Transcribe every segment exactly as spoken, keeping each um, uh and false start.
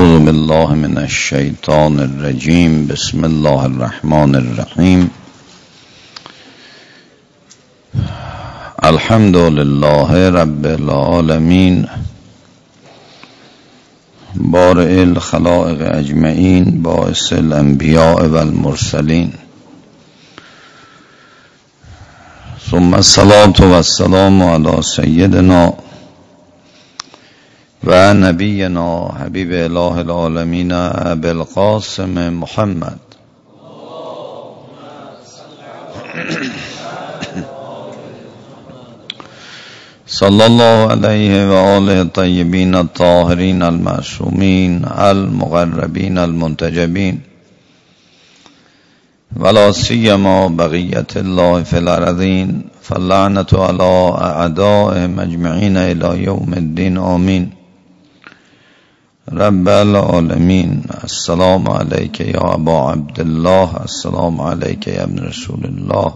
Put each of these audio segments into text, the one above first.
اعوذ بالله من الشیطان الرجیم. بسم الله الرحمن الرحیم. الحمد لله رب العالمین بارئ الخلائق اجمعین باعث الانبیاء والمرسلین، ثم الصلاة والسلام علی سیدنا و نبینا حبیب اله العالمین ابی القاسم محمد صلی الله علیه و آله الطیبین الطاهرین المعصومین المقربین المنتجبین، ولا سیما بقیت الله فی الارضین، فاللعنة علی اعدائهم اجمعین الی یوم الدین. آمین. رب العالمین، السلام علیک یا ابا عبدالله، السلام علیک یا ابن رسول الله،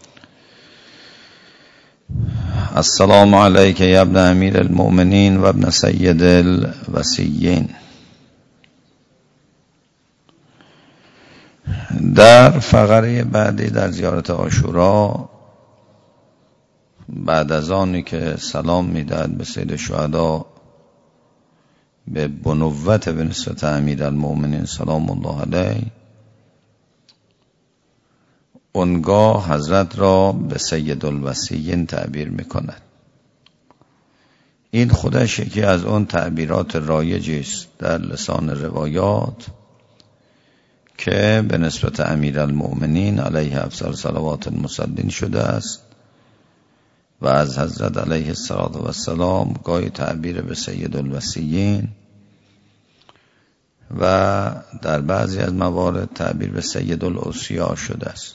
السلام علیک یا ابن امیر المؤمنین و ابن سید الوصیین. در فقره بعدی در زیارت عاشورا، بعد از آنی که سلام میداد به سید شهدا به بنوت به نسبت امیر المؤمنین سلام الله علیه، اونگاه حضرت را به سید الوصیین تعبیر میکند. این خودش یکی از اون تعبیرات رایجی است در لسان روایات که به نسبت امیر المؤمنین علیه افضل صلوات المسلمین شده است و از حضرت علیه السلام گاهی تعبیر به سید الوصیین و در بعضی از موارد تعبیر به سید الاوصیا شده است.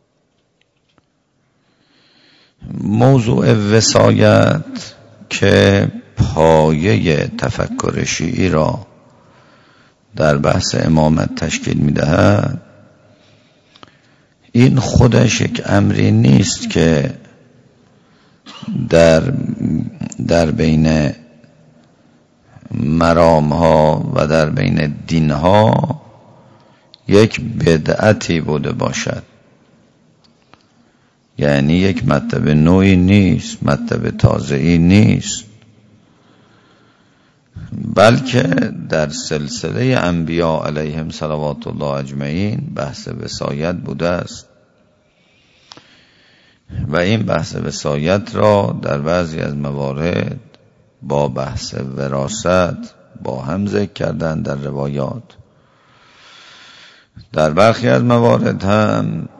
موضوع وصایت که پایه تفکر شیعی را در بحث امامت تشکیل می‌دهد، این خودش یک امری نیست که در در بین مرام ها و در بین دین ها یک بدعتی بوده باشد. یعنی یک مطلب نوعی نیست، مطلب تازه‌ای نیست، بلکه در سلسله انبیاء علیهم صلوات الله اجمعین بحث وصایت بوده است و این بحث وصایت را در بعضی از موارد با بحث وراثت با هم ذکر کردن در روایات. در برخی از موارد هم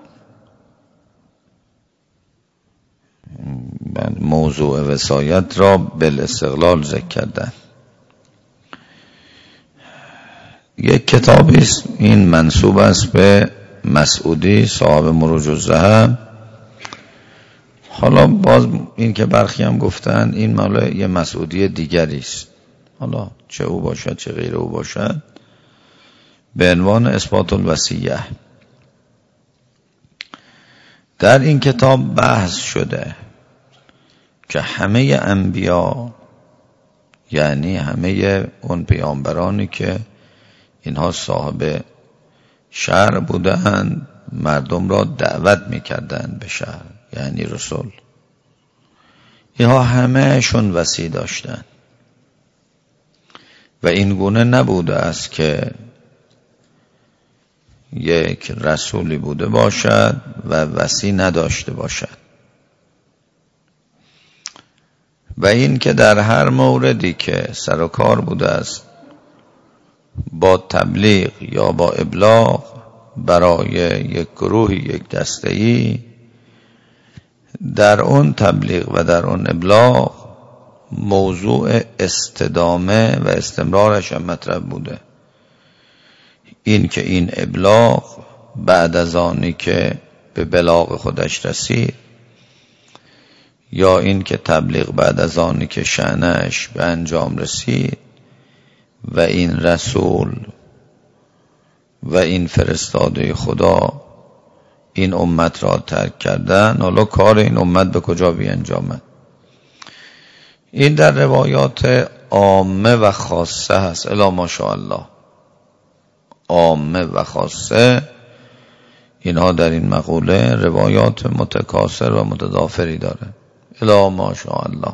موضوع وصایت را بالاستقلال ذکر کردن. یک کتابی است، این منسوب است به مسعودی صاحب مروج الذهب. حالا باز این که برخی هم گفتن این مال یه مسعودی دیگری است، حالا چه او باشد چه غیر او باشد، به عنوان اثبات الوصیه. در این کتاب بحث شده که همه انبیا، یعنی همه اون پیامبرانی که اینها صاحب شرع بودند، مردم را دعوت میکردند به شرع، یعنی رسول، اینها همهشون وصی داشتند و این گونه نبوده است که یک رسولی بوده باشد و وصی نداشته باشد. و این که در هر موردی که سر و کار بوده است با تبلیغ یا با ابلاغ برای یک گروه، یک دسته‌ای، در اون تبلیغ و در اون ابلاغ موضوع استدامه و استمرارش هم مطرح بوده. این که این ابلاغ بعد از آنی که به بلاغ خودش رسید، یا این که تبلیغ بعد از آنی که شأنش به انجام رسید و این رسول و این فرستاده خدا این امت را ترک کردن، حالا کار این امت به کجا بیانجامد؟ این در روایات عامه و خاصه هست، الا ماشاءالله. عامه و خاصه، اینها در این مقوله روایات متکاثر و متضافری داره. الا ماشاءالله.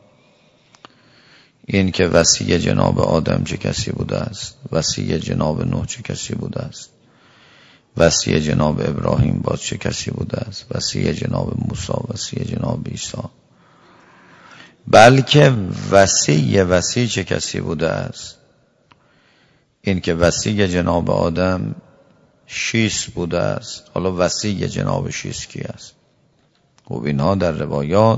این که وصی جناب آدم چه کسی بوده است، وصی جناب نوح چه کسی بوده است، وصی جناب ابراهیم باز چه کسی بوده است، وصی جناب موسی، وصی جناب عیسی، بلکه وصی وصی چه کسی بوده است. این که وصی جناب آدم شیس بوده است، حالا وصی جناب شیس کی است؟ خب اینها در روایات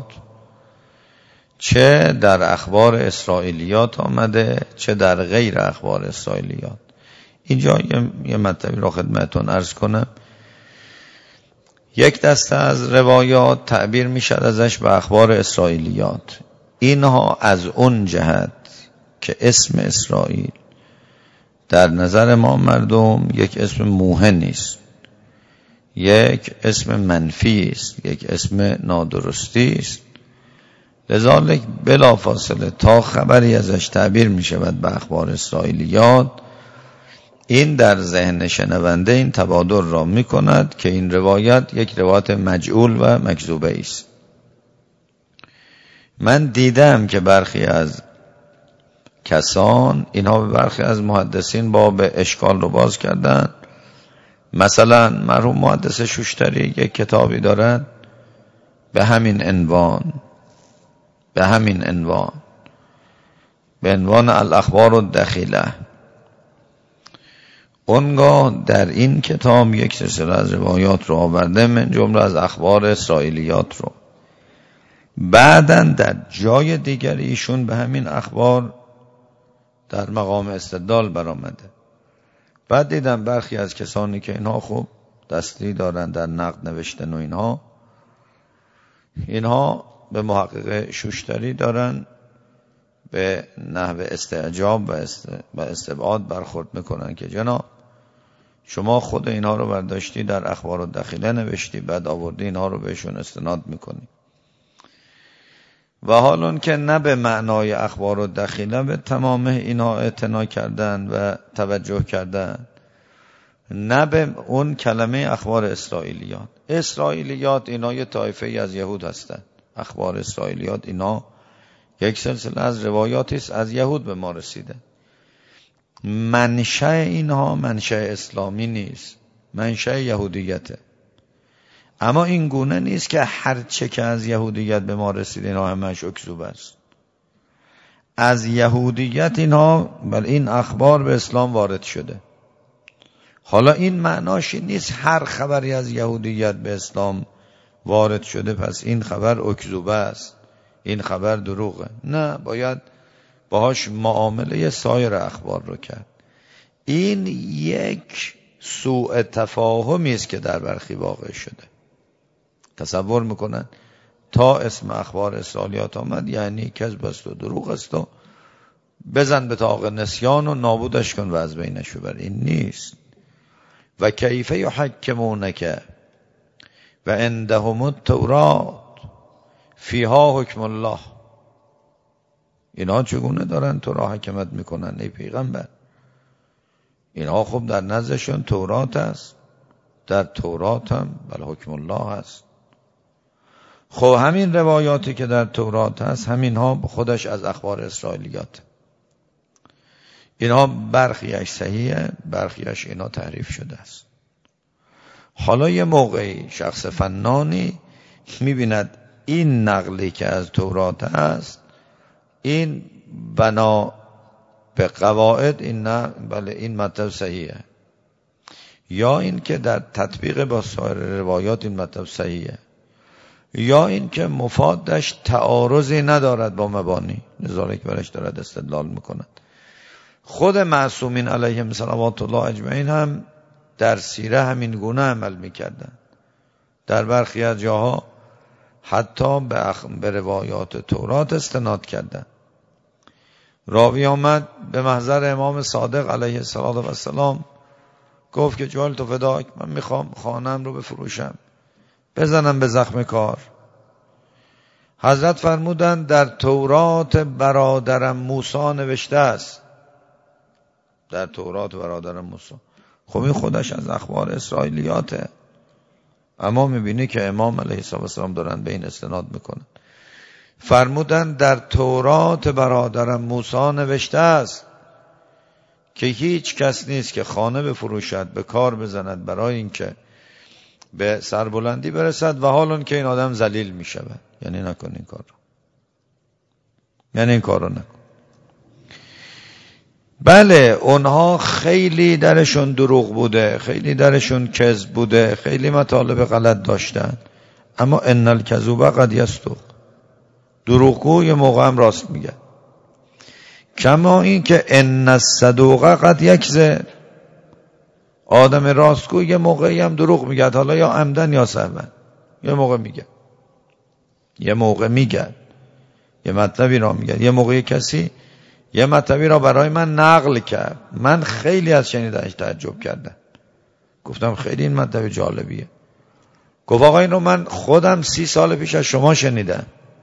چه در اخبار اسرائیلیات آمده چه در غیر اخبار اسرائیلیات. اینجا یه, یه مطلبی را خدمتون عرض کنم. یک دسته از روایات تعبیر می شد ازش به اخبار اسرائیلیات. اینها از اون جهت که اسم اسرائیل در نظر ما مردم یک اسم موهن نیست، یک اسم منفی است، یک اسم نادرستی است، لذالک بلا فاصله تا خبری ازش تعبیر می شود به اخبار اسرائیلیات، این در ذهن شنونده این تبادر را می کند که این روایت یک روایت مجعول و مکذوبه است. من دیدم که برخی از کسان اینها به برخی از محدثین باب اشکال رو باز کردن. مثلا مرحوم محدث شوشتری یک کتابی دارد به همین عنوان به همین عنوان به عنوان الاخبار الدخیله. اونگاه در این کتاب یک سلسله از روایات رو آورده، من جمله از اخبار اسرائیلیات رو. بعداً در جای دیگری ایشون به همین اخبار در مقام استدلال برآمده. بعد دیدم برخی از کسانی که اینها خوب دستی دارن در نقد نوشتن و اینها اینها به محقق شوشتری دارن به نحو استعجاب و استبعاد برخورد میکنن که جناب شما خود اینها رو برداشتی در اخبار الدخیله نوشتی، بعد آوردی اینها رو بهشون استناد میکنی. و حالون که نه به معنای اخبار الدخیله به تمام اینها اعتنا کردن و توجه کردن، نه به اون کلمه اخبار اسرائیلیات. اسرائیلیات اینا یه طایفه از یهود هستند. اخبار اسرائیلیات اینا یک سلسله از روایاتی است از یهود به ما رسیده. منشأ اینها منشأ اسلامی نیست، منشأ یهودیته. اما این گونه نیست که هر چه که از یهودیت به ما رسیده اینا همش اکذوب است. از یهودیت اینها بل این اخبار به اسلام وارد شده. حالا این معناش نیست هر خبری از یهودیت به اسلام وارد شده پس این خبر اکذوبه است، این خبر دروغه. نه، باید باهاش معامله سایر اخبار رو کرد. این یک سوء تفاهمی است که در برخی واقع شده. تصور میکنن تا اسم اخبار اسرائیلیات آمد یعنی کذب است و دروغ است و بزن به طاق نسیان و نابودش کن و از بینش ببر. این نیست. و کیف یحکمونک و عندهم التورات فیها حکم الله. اینها چگونه دارن تو را حکمت میکنن ای پیغمبر؟ اینها خب در نزدشون تورات است، در تورات هم بل حکم الله هست. خب همین روایاتی که در تورات هست همین ها خودش از اخبار اسرائیلیات. اینها برخیش صحیحه، برخیش اینا تحریف شده است. حالا یه موقعی شخص فنانی میبیند این نقلی که از تورات هست این بنا به قواعد این نه بله این مطلب صحیحه، یا این که در تطبیق با سایر روایات این مطلب صحیحه، یا این که مفادش تعارضی ندارد با مبانی، لذالک برش دارد استدلال میکند. خود معصومین علیهم صلوات الله اجمعین هم در سیره همین گونه عمل میکردن. در برخی از جاها حتی به, اخ... به روایات تورات استناد کردن. راوی آمد به محضر امام صادق علیه السلام گفت که جوال تو فداک، من میخوام خانم رو بفروشم، بزنم به زخم کار. حضرت فرمودند در تورات برادرم موسی نوشته است، در تورات برادرم موسی. خب این خودش از اخبار اسرائیلیاته. اما میبینی که امام علیه السلام دارن به این استناد میکنن. فرمودن در تورات برادرم موسی نوشته است که هیچ کس نیست که خانه بفروشد، به کار بزند برای اینکه به سربلندی برسد و حال اون که این آدم ذلیل میشود. یعنی نکن این کار رو، یعنی این کار رو نکن. بله اونها خیلی درشون دروغ بوده، خیلی درشون کذب بوده، خیلی مطالب غلط داشتن، اما ان الکذوب قد یصدق، دروغگو یه موقع هم راست میگه. کما این که ان الصدوق قد یکذب، آدم راستگو یه موقعی هم دروغ میگه، حالا یا عمدن یا سهوا، یه موقع میگه یه موقع میگه یه مطلبی را میگه. یه موقعی کسی یه مطلبی را برای من نقل کرد، من خیلی از شنیدنش تعجب کردم، گفتم خیلی این مطلب جالبیه. گفت آقا این رو من خودم سی سال پیش از شما شنیدم،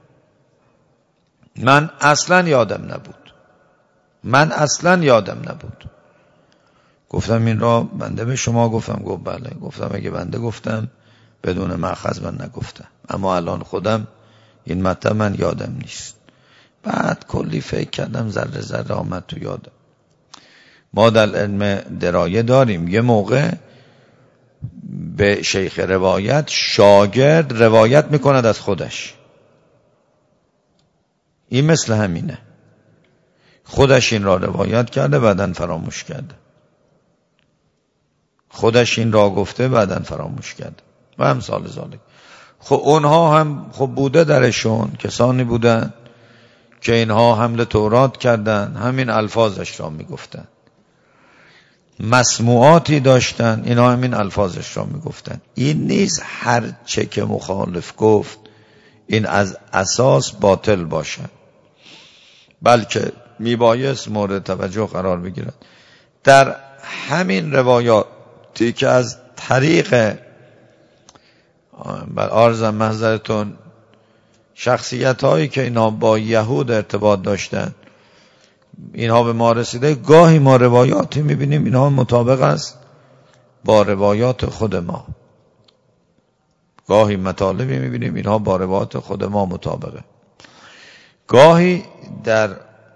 من اصلا یادم نبود، من اصلا یادم نبود. گفتم این را بنده به شما گفتم؟ گفت بله. گفتم اگه بنده گفتم بدون مأخذ من نگفتم، اما الان خودم این مطلب من یادم نیست. بعد کلی فکر کردم، ذره ذره آمد تو یادم. ما در علم درایه داریم یه موقع به شیخ روایت شاگرد روایت میکند از خودش، این مثل همینه، خودش این را روایت کرده بعدن فراموش کرده، خودش این را گفته بعدن فراموش کرده و هم سال ذالک. خب اونها هم خب بوده درشون کسانی بودن که اینها حمل تورات کردن، همین الفاظش را میگفتن، مسموعاتی داشتن، اینها همین الفاظش را میگفتن. این نیست هر چه که مخالف گفت این از اساس باطل باشد، بلکه میبایست مورد توجه قرار بگیرد. در همین روایاتی که از طریق بر عرضم محضرتون شخصیت هایی که اینا با یهود ارتباط داشتن اینها به ما رسیده، گاهی ما روایاتی میبینیم اینها مطابق است با روایات خود ما، گاهی مطالبی میبینیم اینها با روایات خود ما مطابقه. گاهی در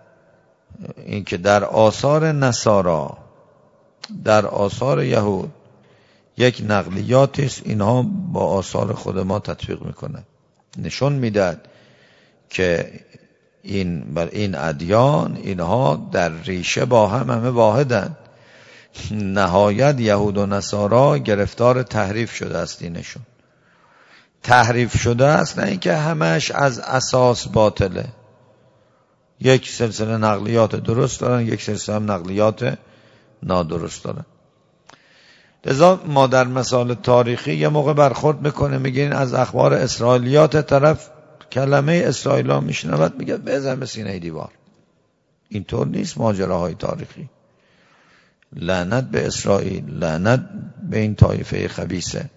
اینکه در آثار نصارا، در آثار یهود یک نقلیاتی است اینها با آثار خود ما تطبیق میکنن، نشون میداد که این بر این ادیان اینها در ریشه با هم همه واحدن. نهایت یهود و نصارا گرفتار تحریف شده است، دینشون تحریف شده است، نه اینکه همش از اساس باطله، یک سلسله نقلیات درست دارن، یک سلسله هم نقلیات نادرست دارن. لذا ما در مسائل تاریخی یه موقع برخورد میکنه، میگین از اخبار اسرائیلیات، طرف کلمه اسرائیل ها میشنود میگه بزن به سینه دیوار. اینطور نیست ماجراهای تاریخی. لعنت به اسرائیل، لعنت به این طایفه خبیثه.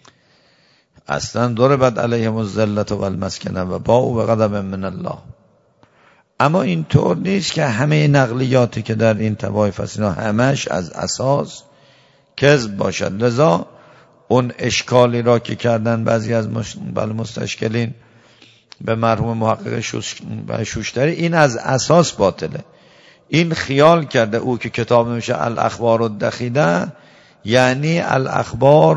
اصلا ضربت علیهم الذلة والمسکنه و باءوا بغضب من الله. اما اینطور نیست که همه نقلیاتی که در این طوایف هست اینا همش از اساس کذب باشد. لذا اون اشکالی را که کردن بعضی از مستشکلین به مرحوم محقق شوشتری، این از اساس باطله. این خیال کرده او که کتاب نمیشه الاخبار الدخیله یعنی الاخبار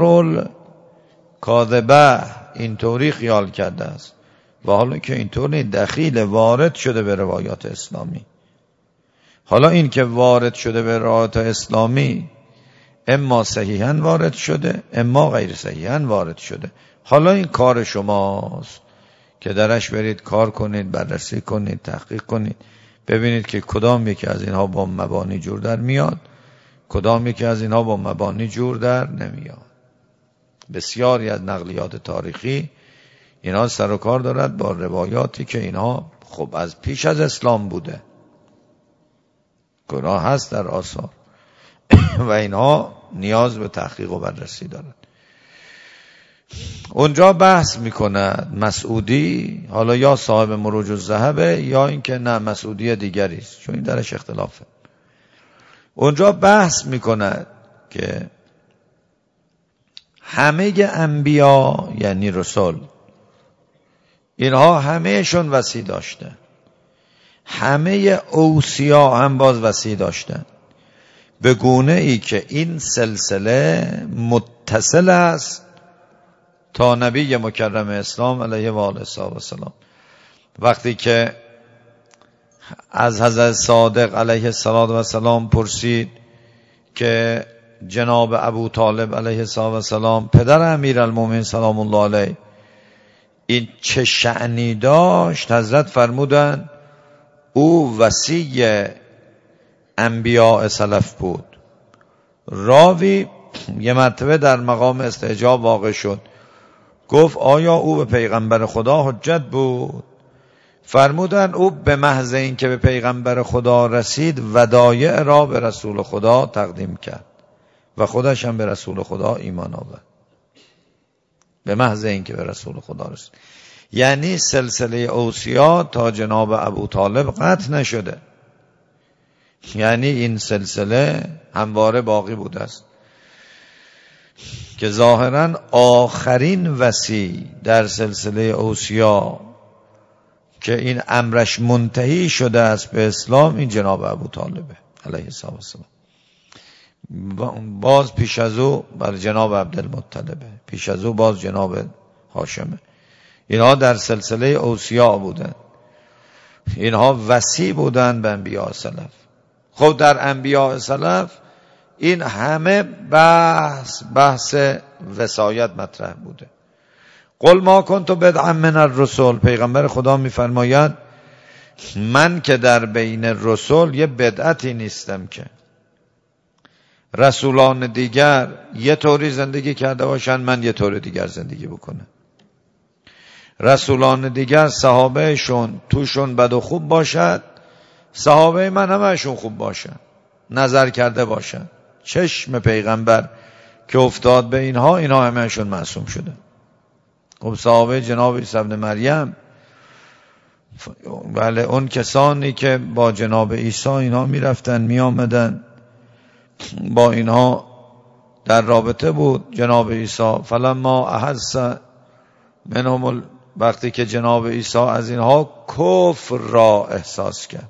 الکاذبه، اینطوری خیال کرده است و حالا که اینطوری دخیل وارد شده به روایات اسلامی. حالا این که وارد شده به روایات اسلامی اما صحیحاً وارد شده اما غیر صحیحاً وارد شده. حالا این کار شماست که درش برید کار کنید، بررسی کنید، تحقیق کنید، ببینید که کدام یکی از اینها با مبانی جور در میاد، کدام یکی از اینها با مبانی جور در نمیاد. بسیاری از نقلیات تاریخی اینها سر و کار دارد با روایاتی که اینها خب از پیش از اسلام بوده، گناه هست در آثار و اینها نیاز به تحقیق و بررسی دارد. اونجا بحث میکند مسعودی، حالا یا صاحب مروج الذهبه یا اینکه نه مسعودی دیگری است، چون این درش اختلافه. اونجا بحث میکند که همه انبیا یعنی رسول اینها همهشون وصی داشتن، همه اوصیا هم باز وصی داشتن، به گونه ای که این سلسله متصل است تا نبی مکرم اسلام علیه و آله و سلام. وقتی که از حضرت صادق علیه السلام پرسید که جناب ابو طالب علیه السلام پدر امیرالمومنین سلام الله علیه این چه شأنی داشت، حضرت فرمودند او وصی انبیاء سلف بود. راوی یه مرتبه در مقام استعجاب واقع شد، گفت آیا او به پیغمبر خدا حجت بود؟ فرمودن او به محض این که به پیغمبر خدا رسید ودایع را به رسول خدا تقدیم کرد و خودش هم به رسول خدا ایمان آورد. به محض این که به رسول خدا رسید، یعنی سلسله اوصیا تا جناب ابو طالب قطع نشده، یعنی این سلسله همواره باقی بوده است که ظاهرا آخرین وصی در سلسله اوصیا که این امرش منتهی شده است به اسلام این جناب ابو طالبه علیه السلام. باز پیش از او بر جناب عبدالمطلبه، پیش از او باز جناب هاشمه. اینها در سلسله اوصیا بودن، اینها وصی بودن به انبیاء سلف. خب در انبیاء سلف این همه بحث بحث وصایت مطرح بوده. قل ما کنت بدعا من الرسل، پیغمبر خدا میفرماید من که در بین رسول یه بدعتی نیستم که رسولان دیگر یه طوری زندگی کرده باشن من یه طور دیگر زندگی بکنم، رسولان دیگر صحابهشون توشون بد و خوب باشد، صحابه من همشون خوب باشن، نظر کرده باشن. چشم پیغمبر که افتاد به اینها، اینها همشون معصوم شده. خب صحابه جناب عیسی ابن مریم، بله اون کسانی که با جناب عیسی اینها میرفتن می آمدن، با اینها در رابطه بود جناب عیسی. فلما احس منهم، وقتی که جناب عیسی از اینها کفر را احساس کرد،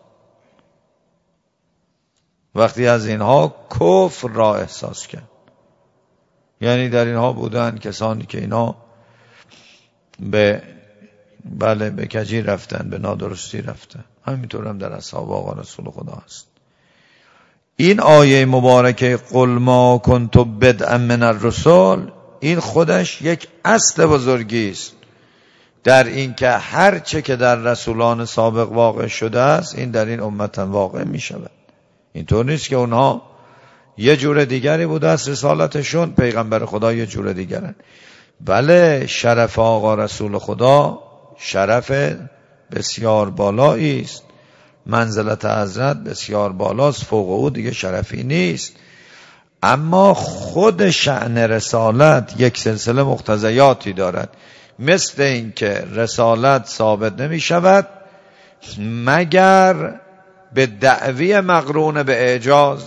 وقتی از اینها کفر را احساس کرد، یعنی در اینها بودن کسانی که اینها به بله به کجی رفتن، به نادرستی رفتن. همینطور هم در اصحاب آقا رسول خدا هست. این آیه مبارکه قل ما کنت بدعا من الرسل، این خودش یک اصل بزرگی است در این که هر چه که در رسولان سابق واقع شده است این در این امت هم واقع می شود. اینطور نیست که اونها یه جور دیگری بوده است رسالتشون، پیغمبر خدا یه جور دیگرن. بله شرف آقا رسول خدا شرف بسیار بالایی است، منزلت حضرت بسیار بالاست، فوق او دیگه شرفی نیست. اما خود شأن رسالت یک سلسله مقتضیاتی دارد، مثل این که رسالت ثابت نمی شود مگر به دعوی مقرون به اعجاز.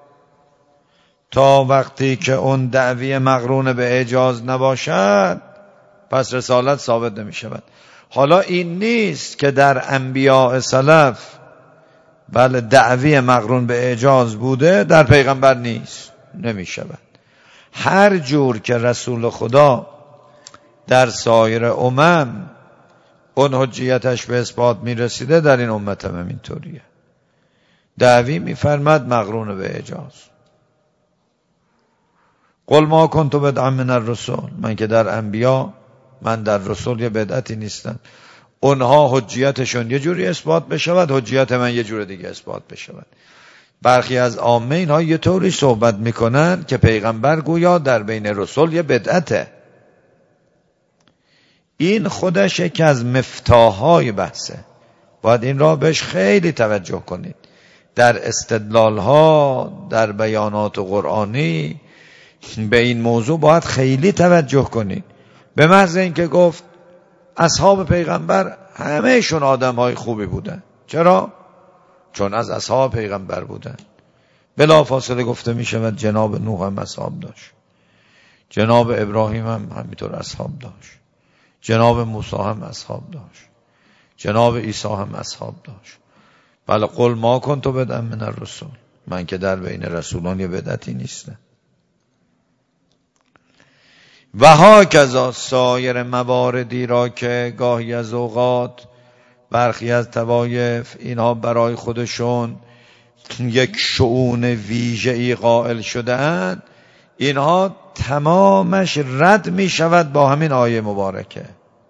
تا وقتی که اون دعوی مقرون به اعجاز نباشد پس رسالت ثابت نمی شود. حالا این نیست که در انبیاء سلف بله دعوی مقرون به اعجاز بوده، در پیغمبر نیست، نمی شود. هر جور که رسول خدا در سایر امم اون حجیتش به اثبات می رسیده، در این امت هم اینطوریه. دعوی می فرمد مقرون به اعجاز. قل ما کنت بدعا من الرسل، من که در انبیا، من در رسول یه بدعتی نیستم. اونها حجیتشون یه جوری اثبات بشود، حجیت من یه جور دیگه اثبات بشود. برخی از عامه اینها یه طوری صحبت میکنن که پیغمبر گویا در بین رسول یه بدعته. این خودش یکی از مفتاحهای بحثه، باید این را بهش خیلی توجه کنید. در استدلالها در بیانات قرآنی به این موضوع باید خیلی توجه کنید. به محض اینکه گفت اصحاب پیغمبر همهشون آدم های خوبی بودن. چرا؟ چون از اصحاب پیغمبر بودن. بلا فاصله گفته می شود جناب نوح هم اصحاب داشت، جناب ابراهیم هم همینطور اصحاب داشت، جناب موسی هم اصحاب داشت، جناب عیسی هم اصحاب داشت. بله قل ما کنت بدعا من الرسول، من که در بین رسولان یه بدعتی نیستم. و هاکذا سایر مواردی را که گاهی از اوقات برخی از طوایف اینها برای خودشون یک شؤون ویژه‌ای قائل شده اند، اینها تمامش رد می شود با همین آیه مبارکه.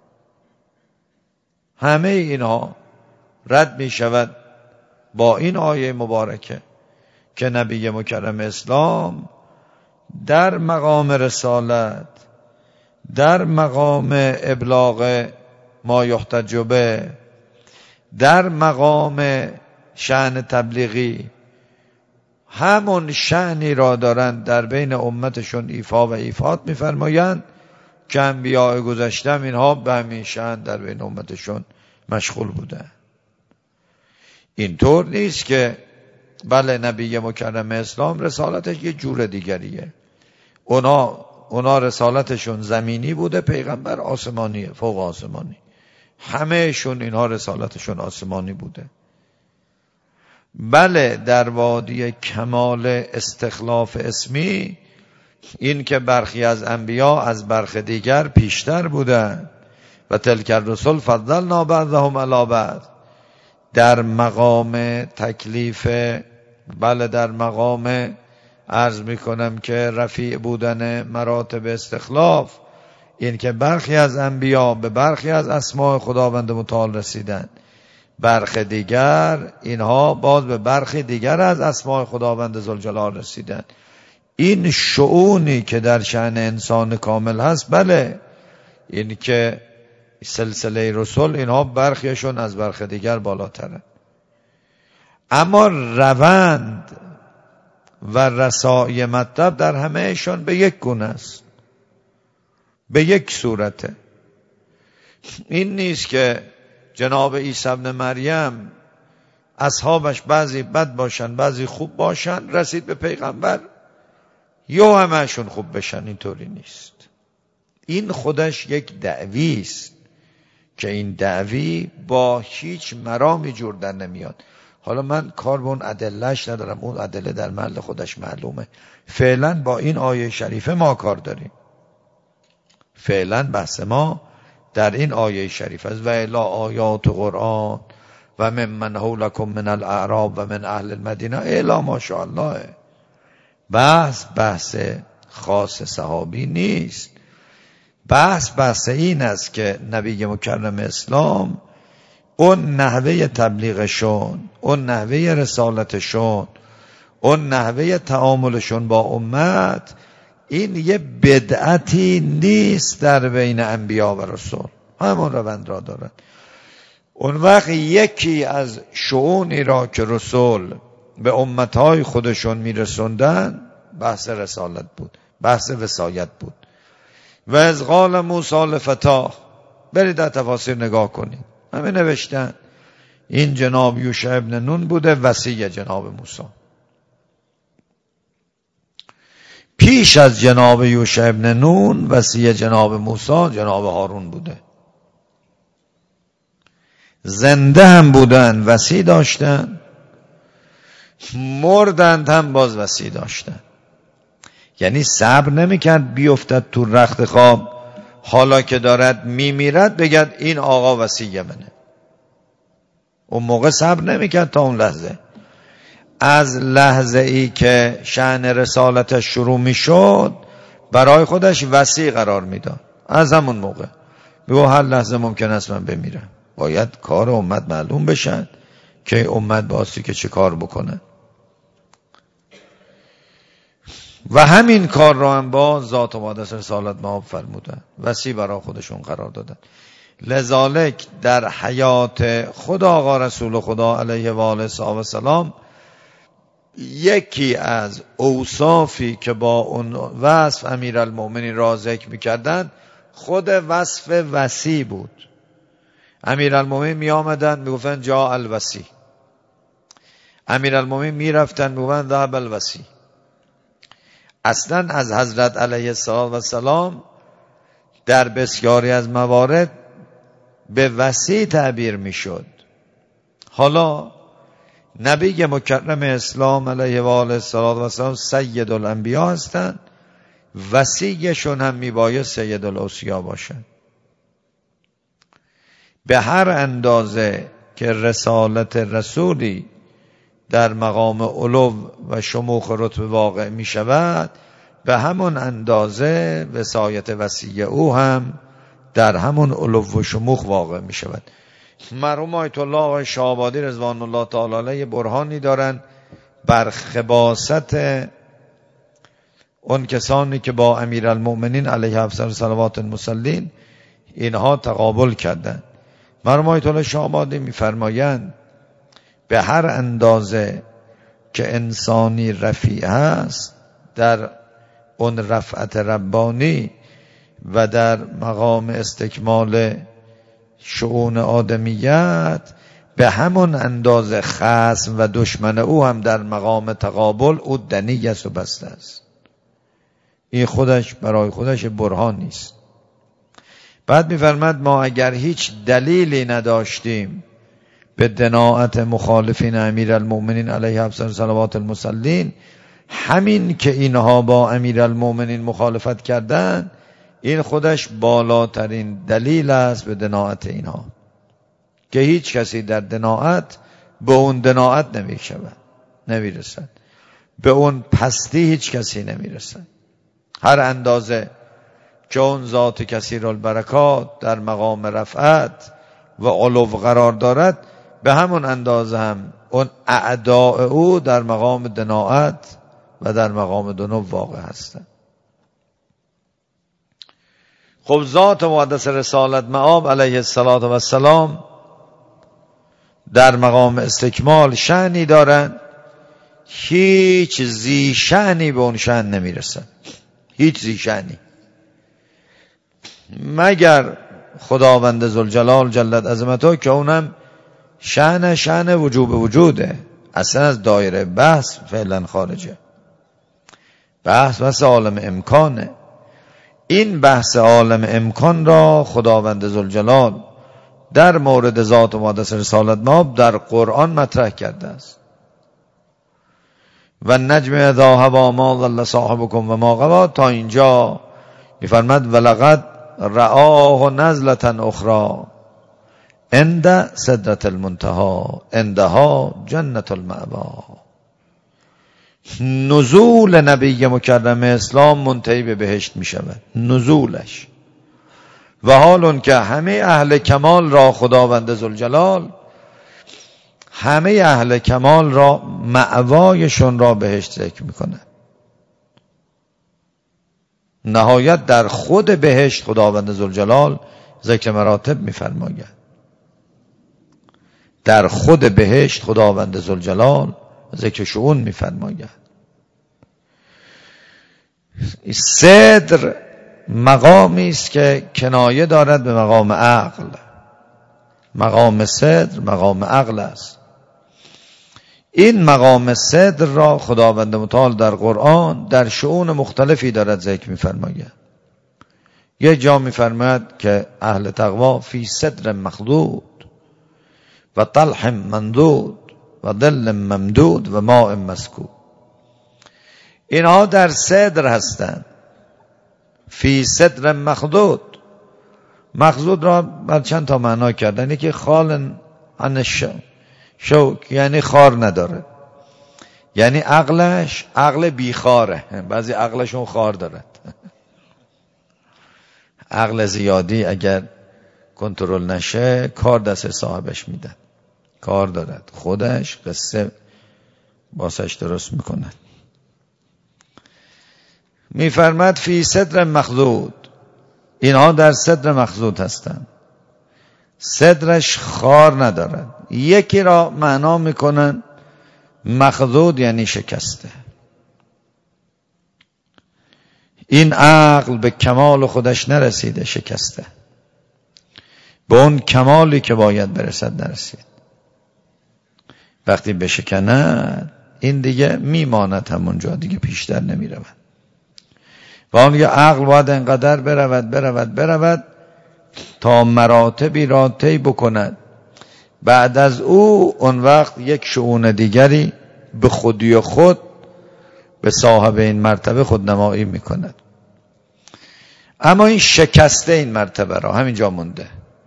همه اینها رد می شود با این آیه مبارکه که نبی مکرم اسلام در مقام رسالت، در مقام ابلاغ ما یحتج به، در مقام شأن تبلیغی همون شأنی را دارند در بین امتشون ایفا و ایفات می‌فرمایند که انبیاء گذشته اینها به همین شأن در بین امتشون مشغول بودند. اینطور نیست که بله نبی مکرم اسلام رسالتش یه جور دیگریه، اونا اونا رسالتشون زمینی بوده، پیغمبر آسمانیه، فوق آسمانی. همهشون اینها رسالتشون آسمانی بوده. بله در وادی کمال استخلاف اسمی این که برخی از انبیا از برخی دیگر پیشتر بودن و تلک الرسل فضلنا بعضهم علی بعض، در مقام تکلیف، بله در مقام عرض میکنم که رفیع بودن مراتب استخلاف، این که برخی از انبیا به برخی از اسماء خداوند متعال رسیدن، برخی دیگر اینها باز به برخی دیگر از اسماء خداوند ذوالجلال رسیدن. این شؤونی که در شأن انسان کامل هست، بله این که سلسله رسول اینها برخیشون از برخی دیگر بالاتره، اما روند و رسای مطلب در همهشون به یک گونه است، به یک صورته. این نیست که جناب عیسی ابن مریم اصحابش بعضی بد باشن بعضی خوب باشن، رسید به پیغمبر یا همهشون خوب بشن، اینطوری نیست. این خودش یک دعوی است که این دعوی با هیچ مرامی جور در نمیاد. حالا من کار به اون ادلهش ندارم، اون ادله در محل خودش معلومه. فعلا با این آیه شریفه ما کار داریم، فعلا بحث ما در این آیه شریف است. و الا آیات قرآن و من من حولکم من الاعراب و من اهل المدینه الا ماشاءالله. بحث بحث خاص صحابی نیست، بحث بحث این است که نبی مکرم اسلام اون نحوه تبلیغشون، اون نحوه رسالتشون، اون نحوه تعاملشون با امت، این یه بدعتی نیست در بین انبیا و رسول، همون روند را دارن. اون وقت یکی از شؤونی را که رسول به امتهای خودشون میرسوندن بحث رسالت بود، بحث وصایت بود. و از قال موسی لفتاه، برید در تفاسیر نگاه کنید، همه نوشتن این جناب یوشع ابن نون بوده، وصی جناب موسی. پیش از جناب یوشع ابن نون وصی جناب موسی جناب هارون بوده. زنده هم بودن وصی داشتن، مردند هم باز وصی داشتن. یعنی صبر نمیکرد بیفتد تو رخت خواب، حالا که دارد میمیرد بگد این آقا وصی منه. اون موقع صبر نمیکرد تا اون لحظه. از لحظه ای که شأن رسالتش شروع میشد برای خودش وصی قرار میداد. از همون موقع بگو هر لحظه ممکن است من بمیرم، باید کار امت معلوم بشن که امت باستی که چه کار بکنه. و همین کار را هم با ذات و مقدس رسالت مآب فرمودن، وصی برای خودشون قرار دادن. لذالک در حیات خود آقا رسول خدا علیه و آله و سلام یکی از اوصافی که با اون وصف امیرالمؤمنین را ذکر می‌کردند خود وصف وصی بود. امیرالمؤمنین می آمدن می گفتن جاء الوصی. امیرالمومنین میرفتن میگفتن ذهب الوصی. اصلا از حضرت علیه السلام در بسیاری از موارد به وصی تعبیر میشد. حالا نبی مکرم اسلام علیه و آله السلام سید الانبیا هستند، وصیشون هم میباید سید الاوصیا باشن. به هر اندازه که رسالت رسولی در مقام علو و شموخ رتبه واقع می شود، به همون اندازه وصایت وصی او هم در همون علو و شموخ واقع می شود. مرحوم آیت الله آقای شاه‌آبادی رضوان الله تعالی علیه برهانی دارن بر خباثت اون کسانی که با امیرالمؤمنین علیه افضل صلوات المصلین اینها تقابل کردند. مرحوم آیت الله شاه‌آبادی می‌فرمایند به هر اندازه که انسانی رفیع است در اون رفعت ربانی و در مقام استکمال شؤون آدمیت، به همون اندازه خصم و دشمن او هم در مقام تقابل او دنی است و بسته است. این خودش برای خودش برهان نیست. بعد می‌فرماید ما اگر هیچ دلیلی نداشتیم به دناعت مخالفین امیرالمؤمنین علیه افضل صلوات المصلین، همین که اینها با امیرالمؤمنین مخالفت کردن این خودش بالاترین دلیل است به دناعت اینها، که هیچ کسی در دناعت به اون دناعت نمی‌شود، نمی‌رسد، به اون پستی هیچ کسی نمی‌رسد. هر اندازه که اون ذات کثیر البرکات در مقام رفعت و علو قرار دارد، به همون اندازه هم اون اعداء او در مقام دناعت و در مقام دنو واقع هستند. خب ذات مقدس رسالت مآب علیه السلام در مقام استکمال شأنی دارن هیچ زی شأنی به اون شأن نمیرسن، هیچ زی شأنی، مگر خداوند ذوالجلال جلت عظمته که اونم شأن شأن وجوب وجوده، اصلا از دایره بحث فعلا خارجه، بحث بحث عالم امکانه. این بحث عالم امکان را خداوند ذوالجلال در مورد ذات مقدس رسالت مآب در قرآن مطرح کرده است. و النجم اذا هوی ما ضل صاحبکم و ما غوی، تا اینجا می‌فرماید ولقد رآه نزلة اخری عند سدرة المنتهی عندها جنة المأوی. نزول نبی مکرم اسلام منتهی به بهشت می شود، نزولش. و حال اون که همه اهل کمال را خداوند ذوالجلال، همه اهل کمال را مأوایشون را بهشت ذکر می کنه. نهایت در خود بهشت خداوند ذوالجلال ذکر مراتب می فرماید. در خود بهشت خداوند ذوالجلال ذکر شؤون می فرماید. صدر مقامی است که کنایه دارد به مقام عقل. مقام صدر مقام عقل است. این مقام صدر را خداوند متعال در قرآن در شؤون مختلفی دارد ذکر می‌فرماید. یک جا می‌فرماید که اهل تقوا فی صدر مخضود و طلح مندود و ظل ممدود و ماء مسکوب. اینها در صدر هستند. فی صدر مخضود، مخضود را بر چند تا معنا کردن. یکی خال عن شوک، یعنی خار نداره، یعنی عقلش عقل بیخاره. بعضی عقلشون خار دارد. عقل زیادی اگر کنترل نشه کار دست صاحبش میدن، کار دارد، خودش قصه باسش درست میکند. میفرماد فی صدر مخضود، اینها در صدر مخضود هستند، صدرش خار ندارد. یکی را معنا میکنن مخضود یعنی شکسته. این عقل به کمال خودش نرسیده، شکسته، به اون کمالی که باید برسد نرسید. وقتی بشکند این دیگه میماند همونجا، دیگه پیشتر نمیرود. و اون دیگه عقل باید انقدر برود برود برود تا مراتبی را طی بکند. بعد از او اون وقت یک شؤون دیگری به خودی و خود به صاحب این مرتبه خودنمایی میکند. اما این شکسته این مرتبه را همینجا مونده.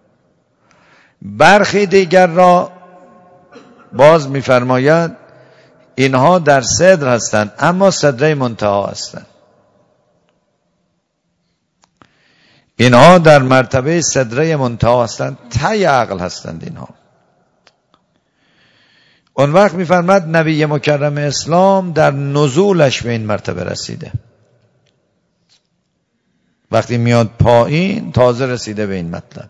برخی دیگر را باز میفرماید اینها در صدر هستند اما صدره منتها هستند. اینها در مرتبه صدره منتها هستند، ته عقل هستند اینها. اون وقت میفرماد نبی مکرم اسلام در نزولش به این مرتبه رسیده. وقتی میاد پایین تازه رسیده به این مطلب.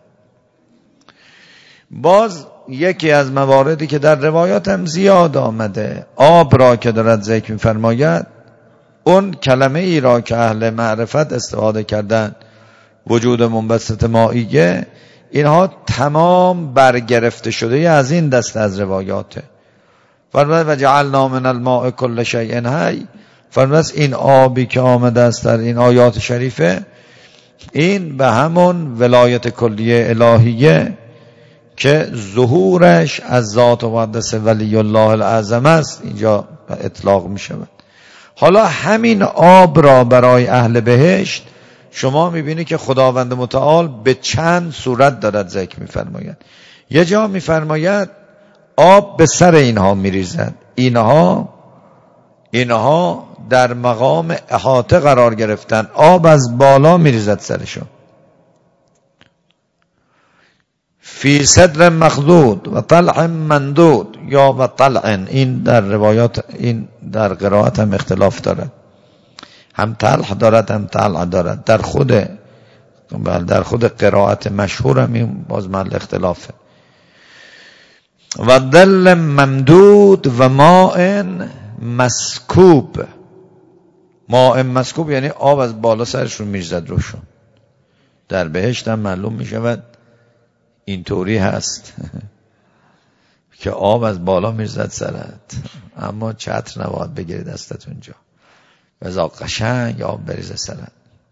باز یکی از مواردی که در روایات هم زیاد آمده، آب را که دارد ذکر میفرماید، اون کلمه ای را که اهل معرفت استفاده کردن، وجود منبسط مائیه، اینها تمام برگرفته شده از این دست از روایاته. فرمود و جعلنا من الماء کل شیء حی. فرمود این آبی که آمده است در این آیات شریفه، این به همون ولایت کلیه الهیه که ظهورش از ذات مقدس ولی الله الاعظم است اینجا اطلاق می شود. حالا همین آب را برای اهل بهشت شما میبینی که خداوند متعال به چند صورت دارد ذکر میفرماید. یه جا میفرماید آب به سر اینها میریزد، اینها اینها در مقام احاطه قرار گرفتن، آب از بالا میریزد سرشون. فی صدر مخضود و طلع مندود یا و طلع، این در روایات، این در قرائت هم اختلاف دارد، هم طلع دارد هم طلع دارد. در خود در خود قرائت مشهور هم این باز محل اختلافه. و دل ممدود و ماء مسکوب. ماء مسکوب یعنی آب از بالا سرشون میریزد روشون. در بهشت هم معلوم میشود اینطوری هست که آب از بالا میریزد سرت، اما چتر نباید بگیری دستت اونجا، بذار قشنگ آب بریزه سرت.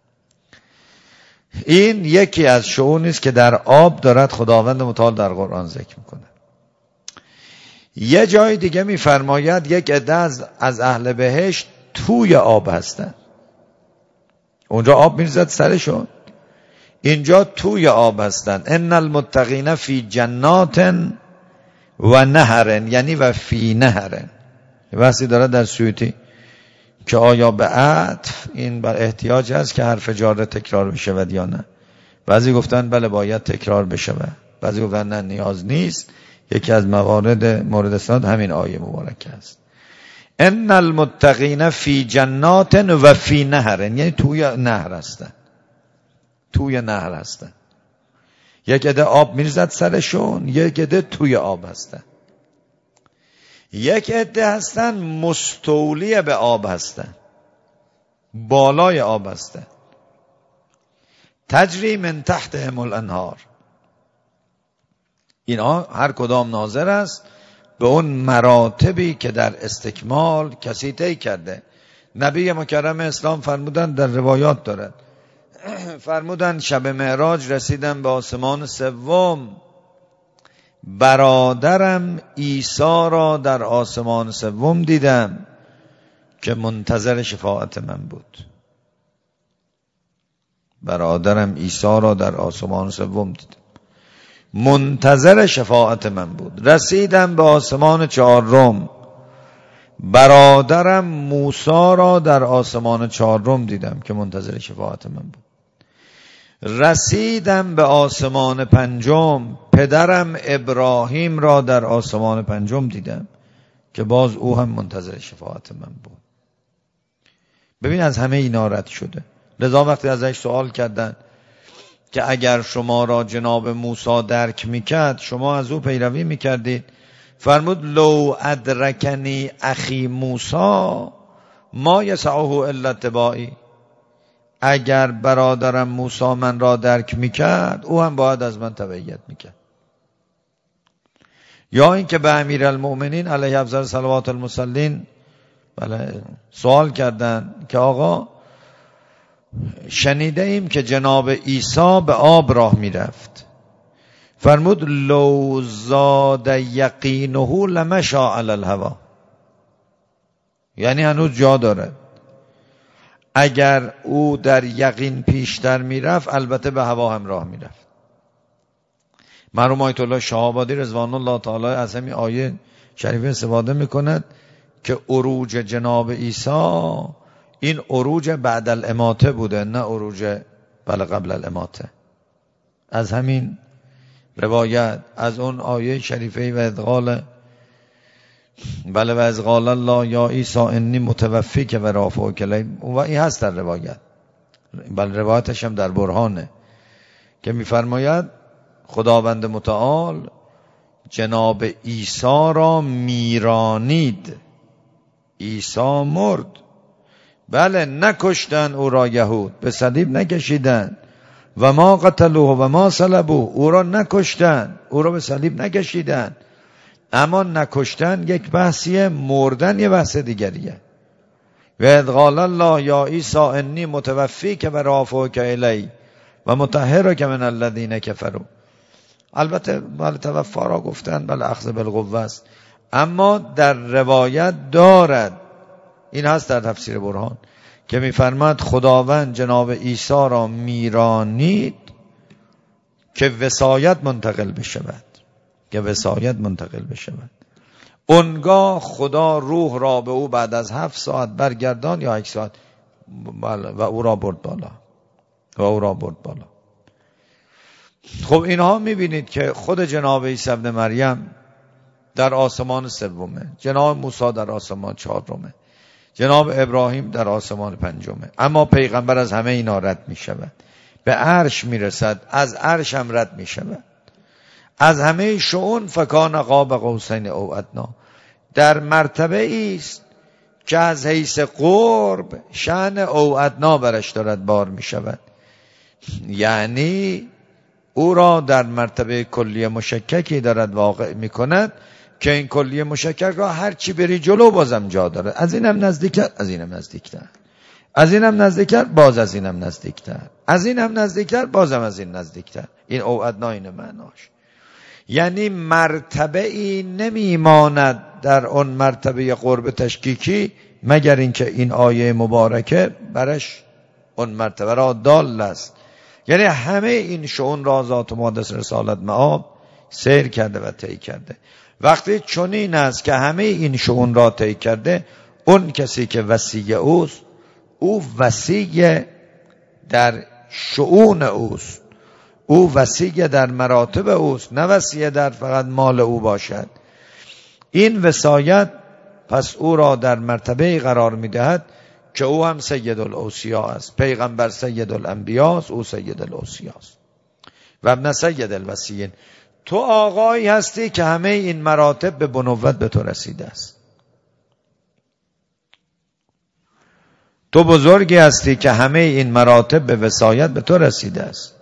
این یکی از شؤونی است که در آب دارد خداوند متعال در قرآن ذکر میکنه. یه جای دیگه میفرماید یک عده از از اهل بهشت توی آب هستن. اونجا آب میریزد سرشون، اینجا توی آب هستن. ان المتقین فی جنات و نهر، یعنی و فی نهر. واسه داره در سیوطی که آیا به عطف این بر احتیاج هست که حرف جار تکرار بشه یا نه. بعضی گفتن بله باید تکرار بشه، بعضی گفتن نه نیاز نیست. یکی از موارد مورد استناد همین آیه مبارکه است. ان المتقین فی جنات و فی نهر، یعنی توی نهر هستن، توی نهر هستن. یک عده آب میریزد سرشون، یک عده توی آب هستن. یک عده هستن مستولی به آب هستن، بالای آب هستن. تجری من تحتهم الانهار. اینا هر کدام ناظر است به اون مراتبی که در استکمال کسی طی کرده. نبی مکرم اسلام فرمودن، در روایات دارد، فرمودن شب معراج رسیدم به آسمان سوم، برادرم عیسی را در آسمان سوم دیدم که منتظر شفاعت من بود. برادرم عیسی را در آسمان سوم دیدم، منتظر شفاعت من بود. رسیدم به آسمان چهارم، برادرم موسی را در آسمان چهارم دیدم که منتظر شفاعت من بود. رسیدم به آسمان پنجم، پدرم ابراهیم را در آسمان پنجم دیدم که باز او هم منتظر شفاعت من بود. ببین از همه اینا رد شده. لذا وقتی ازش سوال کردن که اگر شما را جناب موسی درک میکرد شما از او پیروی میکردید، فرمود لو ادرکنی اخی موسی ما یسعه الا اتباعی. اگر برادرم موسی من را درک میکرد او هم باید از من تبعیت میکرد. یا این که به امیرالمؤمنین علیه افضل صلوات المصلین بله سوال کردن که آقا شنیده ایم که جناب عیسی به آب راه میرفت، فرمود لو زاد یقینه لمشا علی الهوا، یعنی هنوز جا داره، اگر او در یقین پیشتر میرفت البته به هوا هم راه میرفت. مرحوم آیت الله شهابادی رضوان الله تعالی از همین آیه شریفه استفاده میکند که عروج جناب عیسی این عروج بعد الاماته بوده، نه عروج بله قبل الاماته. از همین روایت از اون آیه شریفه و ادغال بله و از قال الله یا عیسی انی متوفی که و رافع کلی، و این هست در روایت، بله روایتش هم در برهانه که میفرماید خداوند متعال جناب عیسی را میرانید، عیسی مرد، بله نکشتن او را یهود، به صلیب نکشیدن، و ما قتلوه و ما صلبوه، او را نکشتن، او را به صلیب نکشیدن، اما نکشتن یک بحثیه، مردن یه بحث دیگریه. و اذ قال الله یا عیسی انی متوفی که و رافعک الی و مطهرک من الذین کفروا. البته بله توفا را گفتن بله اخذ بالقوه است، اما در روایت دارد، این هست در تفسیر برهان که میفرماد خداوند جناب عیسی را میرانید که وصایت منتقل بشود، که وصایت منتقل بشود. اونگاه خدا روح را به او بعد از هفت ساعت برگردان یا یک ساعت و او را برد بالا و او را برد بالا. خب اینها میبینید که خود جناب عیسی ابن مریم در آسمان سومه، جناب موسی در آسمان چهارمه، جناب ابراهیم در آسمان پنجمه، اما پیغمبر از همه اینا رد میشود، به عرش میرسد، از عرش هم رد میشود، از همه شؤون فکان قاب قوسین او ادنا، در مرتبه است که از حیث قرب شأن او ادنا برش دارد بار میشود، یعنی او را در مرتبه کلی مشککی دارد واقع میکند که این کلی مشکک را هر چی بری جلو بازم جا داره، از اینم نزدیکتر، از اینم نزدیکتر، از اینم نزدیکتر، باز از اینم نزدیکتر، از اینم نزدیکتر، بازم از این نزدیکتر. این او ادنا این معناش، یعنی مرتبه ای نمیماند در اون مرتبه قرب تشکیکی مگر اینکه این آیه مبارکه برش اون مرتبه را دال است. یعنی همه این شؤون را ذات مقدس رسالت مآب سیر کرده و طی کرده. وقتی چنین است که همه این شؤون را طی کرده، اون کسی که وصی اوست، او وصی در شؤون اوست، او وصی در مراتب اوست، نه وصی در فقط مال او باشد. این وصایت پس او را در مرتبه قرار میدهد که او هم سید الاوصیا است. پیغمبر سید الانبیا است، او سید الاوصیا است و ابن سید الوصیین. تو آقایی هستی که همه این مراتب به بنوت به تو رسیده است. تو بزرگی هستی که همه این مراتب به وصایت به تو رسیده است.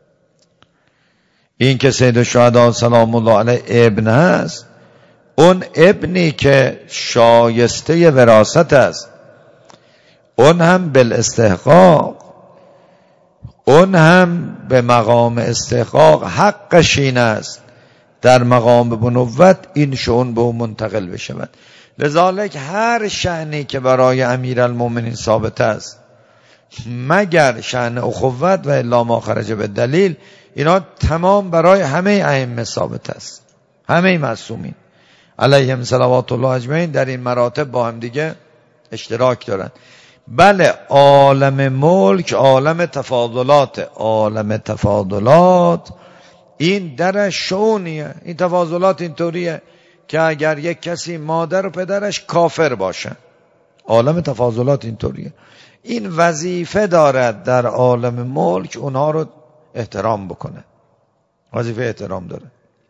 این که سید الشهدا سلام الله علیه ابن هست، اون ابنی که شایسته وراثت است، اون هم بالاستحقاق، اون هم به مقام استحقاق حقش این است در مقام بنوت این شؤون به او منتقل بشود. لذالک هر شأنی که برای امیرالمؤمنین ثابت است مگر شأن اخوت و الا ما خرج به دلیل، اینا تمام برای همه ائمه ثابت است. همه معصومین علیهم صلوات الله اجمعین در این مراتب با هم دیگه اشتراک دارند. بله عالم ملک عالم تفاضلات، عالم تفاضلات این درش شؤونیه. این تفاضلات اینطوریه که اگر یک کسی مادر و پدرش کافر باشن، عالم تفاضلات اینطوریه، این وظیفه دارد در عالم ملک اونها رو احترام بکنه، وظیفه احترام داره،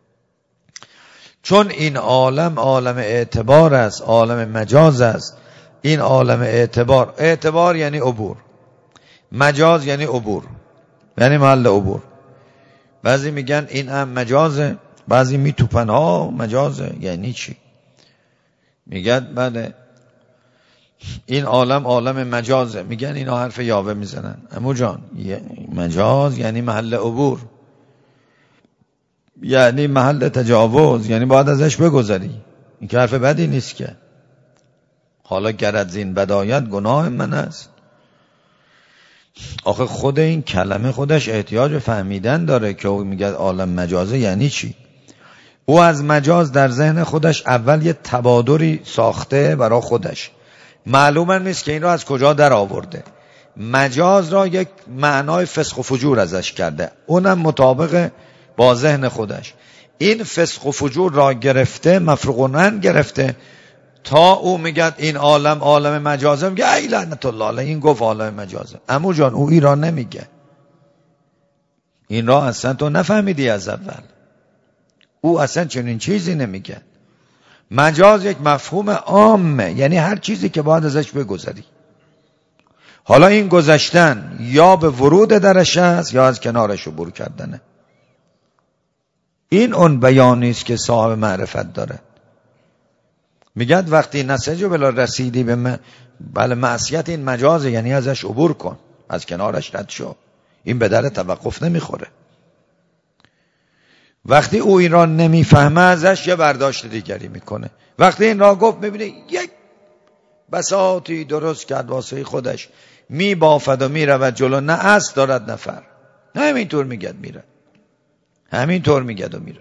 چون این عالم عالم اعتبار است، عالم مجاز است. این عالم اعتبار، اعتبار یعنی عبور، مجاز یعنی عبور، یعنی محل عبور. بعضی میگن این هم مجازه، بعضی میتوپن ها مجازه. یعنی چی؟ میگن بله این عالم عالم مجازه. میگن اینا حرف یاوه میزنن. عمو جان مجاز یعنی محل عبور، یعنی محل تجاوز، یعنی باید ازش بگذری. این که حرف بدی نیست که. حالا گرد زین بدایت گناه من است. آخه خود این کلمه خودش احتیاج به فهمیدن داره که او میگه عالم مجازه یعنی چی. او از مجاز در ذهن خودش اول یه تبادری ساخته برای خودش. معلومه نیست که این را از کجا در آورده. مجاز را یک معنای فسق و فجور ازش کرده، اونم مطابق با ذهن خودش. این فسق و فجور را گرفته، مفروغونن گرفته، تا او میگه این عالم عالم مجازه. میگه ای لعنت الله علیه این گفت عالم مجازه. عمو جان او ایران نمیگه. این را اصلا تو نفهمیدی از اول. او اصلا چنین چیزی نمیگه. مجاز یک مفهوم عامه، یعنی هر چیزی که باید ازش بگذری. حالا این گذشتن یا به ورود درش است یا از کنارش عبور کردنه. این اون بیانی است که صاحب معرفت داره. میگه وقتی نسج بلا رسیدی به م... بله معصیت، این مجازه، یعنی ازش عبور کن، از کنارش رد شو. این به در توقف نمیخوره. وقتی او این را نمیفهمه ازش یه برداشت دیگری میکنه. وقتی این را گفت میبینه یک بساطی درست کرد واسه خودش، میبافد و میرود جلو، نه اصل دارد نفر، همینطور میگد میره، همینطور میگد و میره.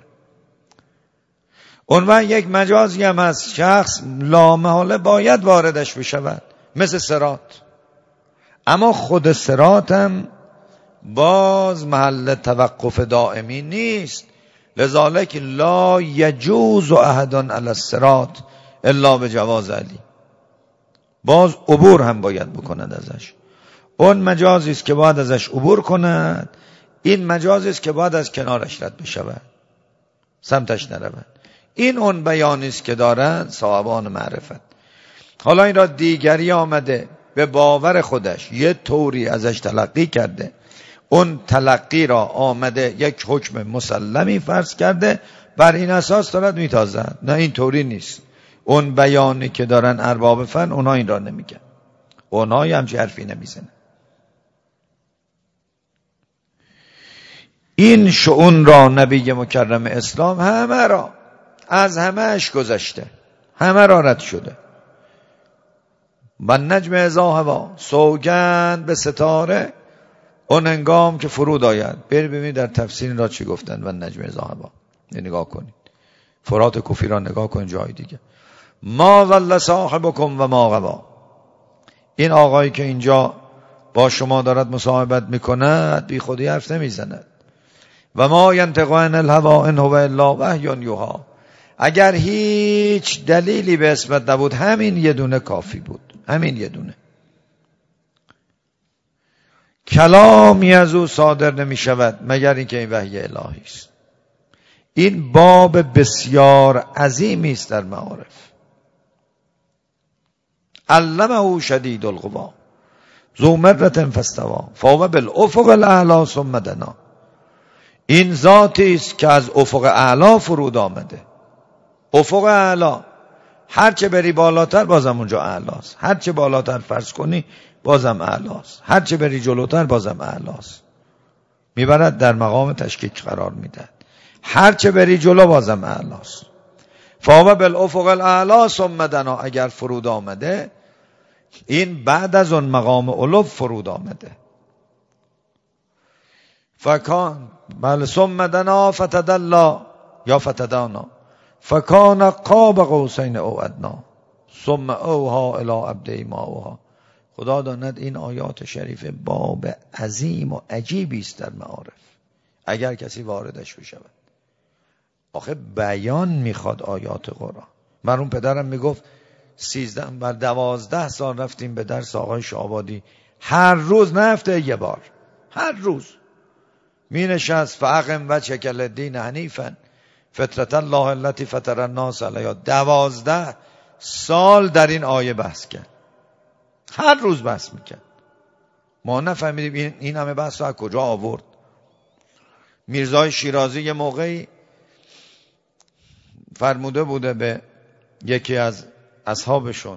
اون وقت یک مجازی هم از شخص لامحاله باید واردش بشود، مثل صراط. اما خود صراط هم باز محل توقف دائمی نیست. لذالک لا یجوز احد علی الصراط الا بجواز علی. باز عبور هم باید بکند ازش. اون مجازی است که باید ازش عبور کند، این مجازی است که باید از کنارش رد بشود، سمتش نرود. این اون بیانی است که دارند صاحبان معرفت. حالا این را دیگری آمده به باور خودش یه طوری ازش تلقی کرده، اون تلقی را آمده یک حکم مسلمی فرض کرده، بر این اساس دارد میتازد. نه این طوری نیست. اون بیانی که دارن ارباب فن اونا این را نمیگن، اونا همچه حرفی نمیزنن. این شؤون را نبی مکرم اسلام همه را از همه اش گذشته، همه را رد شده. و نجم اذا هوا، سوگند به ستاره اون هنگام که فرود آید. برید ببینید در تفسیر را چی گفتن. و نجم اذا هوا نگاه کنید، فرات کفی را نگاه کنید جای دیگه. ما ضل صاحبکم و ما غوا. این آقایی که اینجا با شما دارد مصاحبت میکند بی خودی حرف نمیزند. و ما ینطق عن الهوا ان هو الا وحی یوحی. اگر هیچ دلیلی به اسمت نبود همین یه دونه کافی بود، همین یه دونه. کلامی از او صادر نمی شود مگر اینکه این وحی الهی است. این باب بسیار عظیمی است در معارف. علمه شدید القوا ذو مرة فاستوى فهو بالافق الاعلی ثم دنا. این ذاتی است که از افق اعلی فرود آمده. افق اعلی، هر چه بری بالاتر بازم اونجا اعلاست، هر چه بالاتر فرض کنی بازم اعلاست، هر چه بری جلوتر بازم اعلاست. میبرد در مقام تشکیک قرار میده. هر چه بری جلو بازم اعلاست. فهو بالافق الاعلی ثم دنا. اگر فرود آمده این بعد از اون مقام علو فرود آمده. فکان بل ثم دنا فتدلا یا فتدانا فکان قاب قوسین او ادنا ثم اوها الی عبده ما اوها. خدا داند این آیات شریف باب عظیم و عجیبی است در معارف، اگر کسی واردش بشود. آخه بیان میخواد آیات قرآن. من اون پدرم میگفت سیزده بر دوازده سال رفتیم به درس آقای شعبادی، هر روز نفته یه بار، هر روز می نشست فاقم و چکل دین حنیفن فطرت الله التي فطر الناس علیها. دوازده سال در این آیه بحث کرد، هر روز بحث میکرد. ما نفهمیدیم این, این همه بحث رو از کجا آورد. میرزای شیرازی یه موقعی فرموده بوده به یکی از اصحابشون،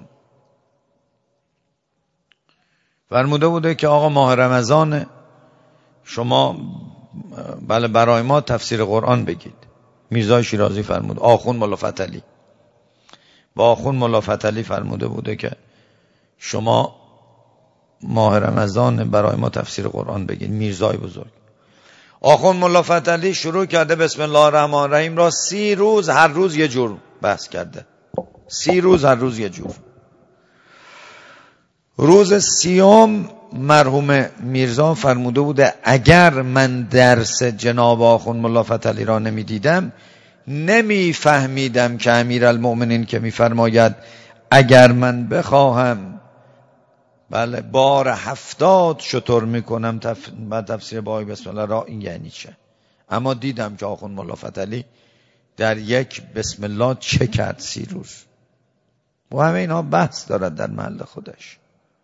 فرموده بوده که آقا ماه رمضان شما بله برای ما تفسیر قرآن بگید. میرزا شیرازی فرمود، آخوند مولا فتحعلی با آخوند مولا فتحعلی فرموده بوده که شما ماه رمضان برای ما تفسیر قرآن بگید. میرزای بزرگ آخوند مولا فتحعلی شروع کرده بسم الله الرحمن الرحیم را سی روز هر روز یه جور بحث کرده. سی روز هر روز یه جور. روز سیوم مرحوم میرزا فرموده بوده اگر من درس جناب آخوند مولا فتحعلی را نمی دیدم نمی فهمیدم که امیرالمؤمنین که می فرماید اگر من بخواهم بله بار هفتاد شتر می کنم تف... بعد تفسیر بای بسم الله را این یعنی چه. اما دیدم که آخوند مولا فتحعلی در یک بسم الله چه کرد سی روز. و همه اینها بحث دارد در محل خودش.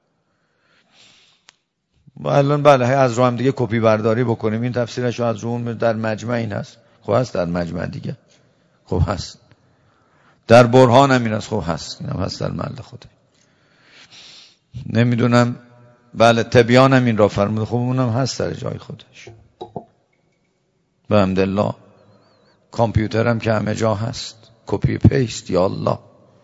و الان بله از رو هم دیگه کپی برداری بکنیم این تفسیرش رو از رو اون در مجمع این هست. خب هست در مجمع دیگه. خب هست در برهان هم این هست. خب هست این هم هست در محل خوده. نمیدونم بله تبیان هم این را فرموده. خب اونم هست در جای خودش. به حمدالله کامپیوتر هم که همه جا هست. کپی پیست یا الله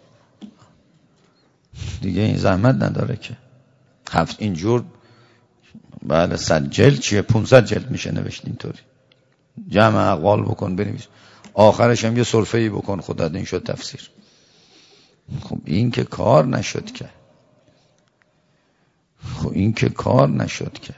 دیگه این زحمت نداره که هفت اینجور بله صد جلد چیه پونصد جلد میشه نوشت اینطوری جمع اقوال بکن بنویس آخرش هم یه سرفه‌ای بکن خدا این شد تفسیر. خب این که کار نشد که خب این که کار نشد که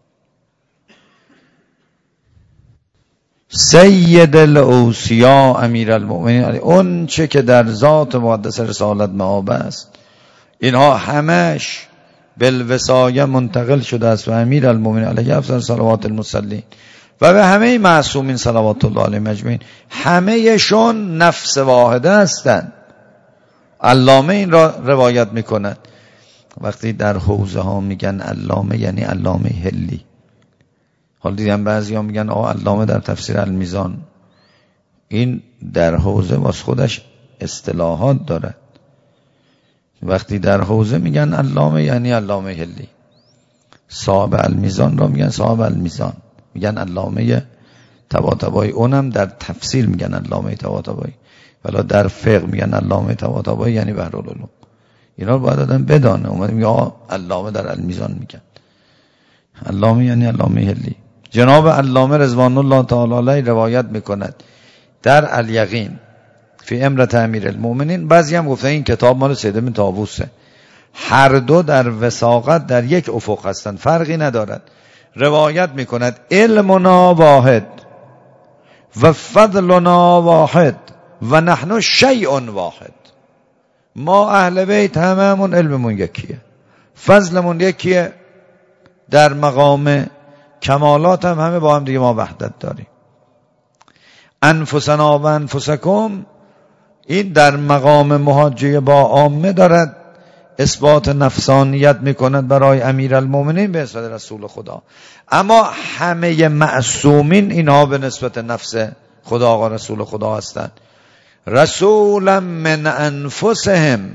سید الاوصیا امیرالمؤمنین اون چه که در ذات مقدس رسالت معاب است اینها همش بالوصایه منتقل شده است و امیرالمؤمنین علیه افضل صلوات المصلین و به همه معصومین صلوات الله علیهم اجمعین همهشون نفس واحده هستند. علامه این را روایت میکند وقتی در حوزه ها میگن علامه یعنی علامه هلی. حالا دیدم بعضی ها میگن آه علامه در تفسیر المیزان. این در حوزه واسه خودش اصطلاحات دارد. وقتی در حوزه میگن علامه یعنی علامه هلی. صاحب المیزان را میگن صاحب المیزان. میگن علامه طباطبایی. اونم در تفسیر میگن علامه طباطبایی. ولی در فقه میگن علامه طباطبایی یعنی بحرالعلوم. اینا رو باید آدم بدانه. اومد میگه آقا علامه در المیزان میگن. علامه یعنی علامه هلی. جناب علامه رضوان الله تعالی علیه روایت میکند در الیقین فی امرت امیرالمؤمنین. بعضی هم گفتن این کتاب مال سید بن طاووسه. هر دو در وثاقت در یک افق هستند فرقی ندارد. روایت میکند علمنا واحد و فضلنا واحد و نحن شیء واحد. ما اهل بیت هممون علممون یکیه فضلمون یکیه در مقام کمالات هم همه با هم دیگه ما وحدت داریم. انفسنا و انفسکم این در مقام محاجه با عامه دارد اثبات نفسانیت میکند برای امیرالمؤمنین به نسبت رسول خدا. اما همه معصومین اینها به نسبت نفس خدا و رسول خدا هستند. رسولا من انفسهم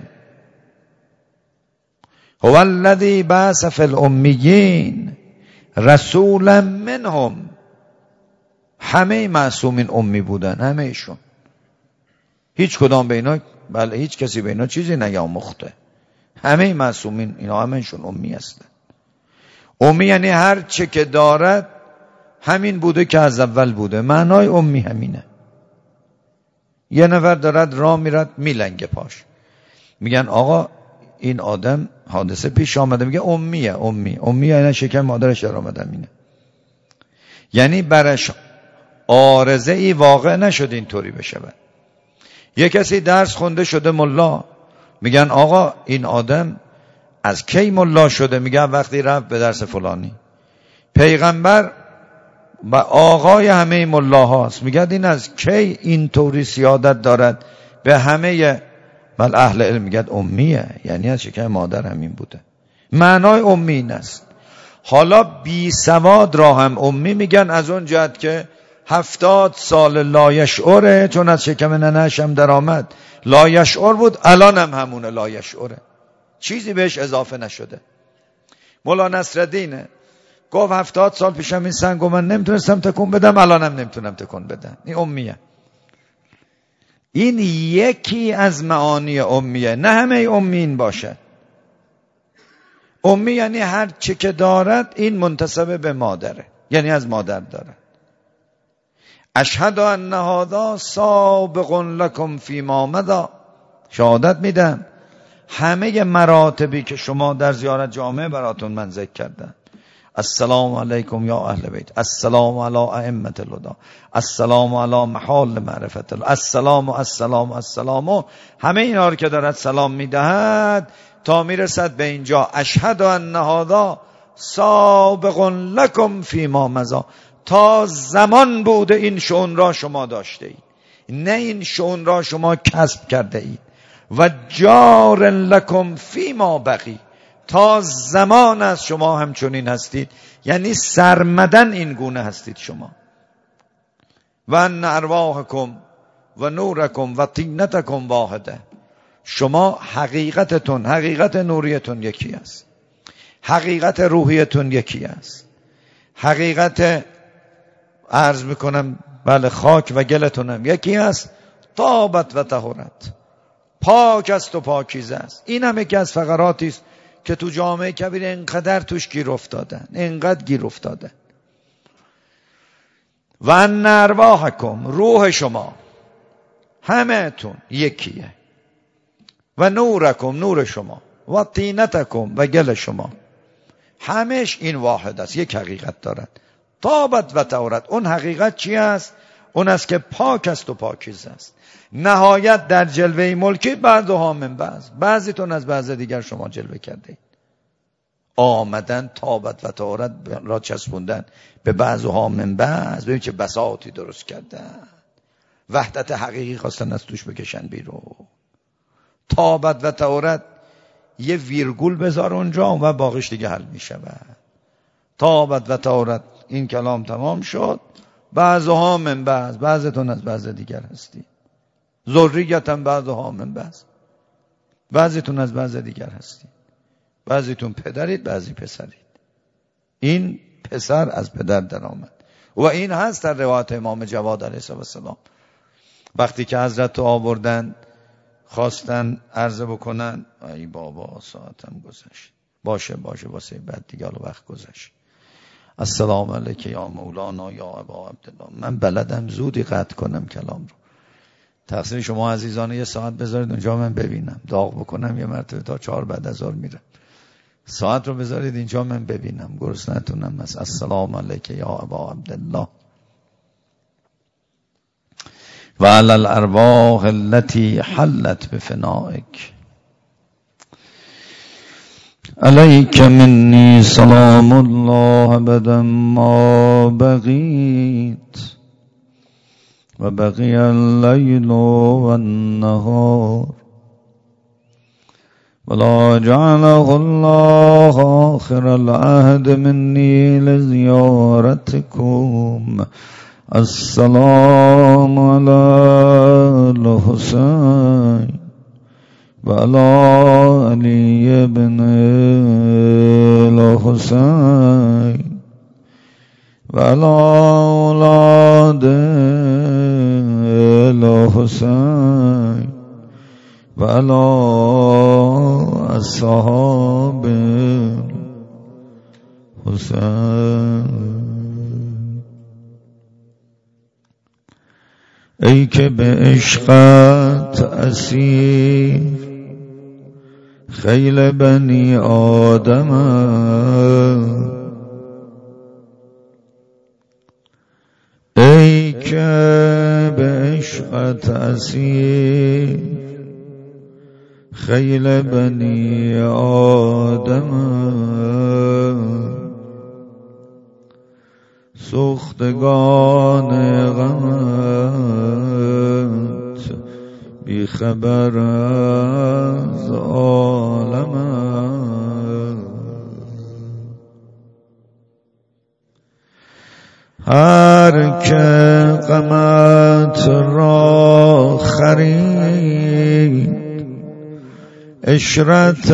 هو الذی بعث فی الامیین رسولا منهم. همه معصومین امی بودن همه ایشون. هیچ کدام به اینا بله هیچ کسی به اینا چیزی نیاموخته. همه معصومین اینا همهشون امی هستن. امی یعنی هر چه که دارد همین بوده که از اول بوده. معنای امی همینه. یه نفر دارد راه میرد میلنگه پاش. میگن آقا این آدم حادثه پیش آمده. میگه امیه. امی امی یعنی شکم مادرش در آمده اینه. یعنی برش عارضه ای واقع نشد اینطوری بشه. یه کسی درس خونده شده ملا. میگن آقا این آدم از کی ملا شده؟ میگن وقتی رفت به درس فلانی. پیغمبر و آقای همه ملاهاست. میگن این از کی اینطوری سیادت دارد به همه بل اهل علم. میگن امیه یعنی از شکم مادر همین بوده. معنای امی این است. حالا بی سواد را هم امی میگن از اون جهت که هفتاد سال لایشعوره، چون از شکم ننه‌اش هم در آمد لایشعور بود، الان هم همونه لایشعوره، چیزی بهش اضافه نشده. مولا نصرالدینه گفت هفتاد سال پیشم این سنگو من نمیتونستم تکون بدم، الانم نمیتونم تکون بدم. این امیه. این یکی از معانی امیه، نه همه امین باشه. امی یعنی هر چی که دارد این منتسب به مادره، یعنی از مادر داره. اشهد ان هذا سابق لکم فیما مضی، شهادت میدم همه مراتبی که شما در زیارت جامع براتون من ذکر کردم. السلام علیکم یا اهل بیت، السلام علی ائمه الهدی، السلام علی محال معرفت الله، السلام السلام السلام، همه اینا رو که دارد سلام میدهد تا میرسد به اینجا اشهد ان هذا سابق لکم فیما مضی، تا زمان بوده این شؤون را شما داشته اید، نه این شؤون را شما کسب کرده اید. و جار لکم فیما بقی، تا زمان از شما همچنین هستید، یعنی سرمدن این گونه هستید شما. و ان ارواحکم و نورکم و طینتکم واحده، شما حقیقتتون، حقیقت نوریتون یکی است، حقیقت روحیتون یکی است، حقیقت عرض میکنم بله خاک و گلتون هم یکی است. طابت و طهورت، پاک است و پاکیزه است. این هم یکی از فقراتی است که تو جامعه کبیر انقدر توش گیر افتادن، انقدر گیر افتادن. و ان ارواحکم، روح شما همه تون یکیه. و نورکم، نور شما، و طینتکم، و گل شما، همش این واحد است، یک حقیقت دارد. طابت و طهورت، اون حقیقت چی است؟ اون است که پاک است و پاکیزه است. نهایت در جلوه ملکی بعضها من بعض، بعضیتون از بعض دیگر شما جلوه کرده اید. آمدن طابت و طهورت را چسبوندن به بعضها من بعض، ببین چه بساطی درست کردن، وحدت حقیقی خواستن از توش بکشن بیرون. طابت و طهورت یه ویرگول بذار اونجا و باقیش دیگه حل می شود. طابت و طهورت، این کلام تمام شد. بعضها من بعض، بعضتون از بعض دیگر هستی. ذریتاً بعضها من بعض، بعضیتون از بعض دیگر هستی. بعضیتون پدرید، بعضی پسرید. این پسر از پدر در آمد و این هست در روایت امام جواد علیه السلام. وقتی که حضرت آوردن خواستن عرضه بکنن، ای بابا ساعتم گذشت، باشه باشه واسه بعد دیگه، الان وقت گذشت. السلام علیک یا مولانا یا ابا عبدالله. من بلدم زودی قطع کنم کلام رو، تقصیر شما عزیزانه یه ساعت بذارید اونجا من ببینم، داغ بکنم یه مرتبه تا چهار بعد از ظهر میرم. ساعت رو بذارید اینجا من ببینم، گرسنه‌تونم. از السلام علیک یا ابا عبدالله و علی الارواح التي حلت بفنائک، علیک منی سلام الله ابدا ما بقیت و بقی اللیل و النهار ولا جعله الله آخر العهد منی لزیارتکم. السلام علی الحسین و علی علی بن الحسین و علی اولاد الحسین و علی اصحاب حسین. ای که به عشقت اسیر خیل بنی آدم، ای که به عشقت اسیر خیل بنی آدم، سوختگان غمت بی خبر از عالم. هر که غمت را خرید عشرت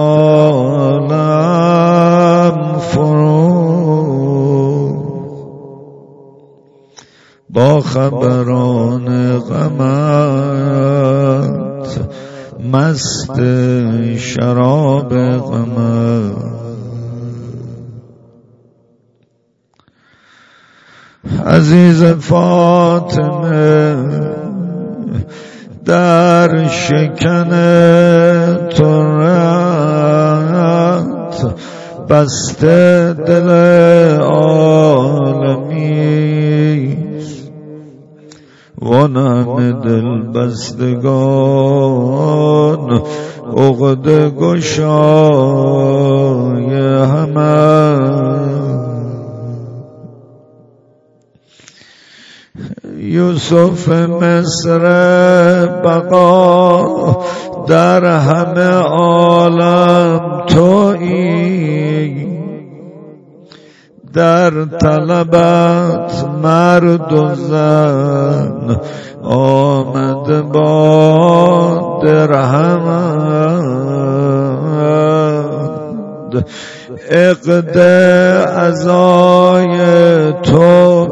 عالم فرو با خبران غمت مست شراب غمت. عزیز فاطمه در شکن ترت بسته دل عالمی و همه دل بستگان عقد گشای همه. یوسف مصر بقا در همه عالم تویی، در طلبت مرد و زن آمد با درهمند. عقد عزای تو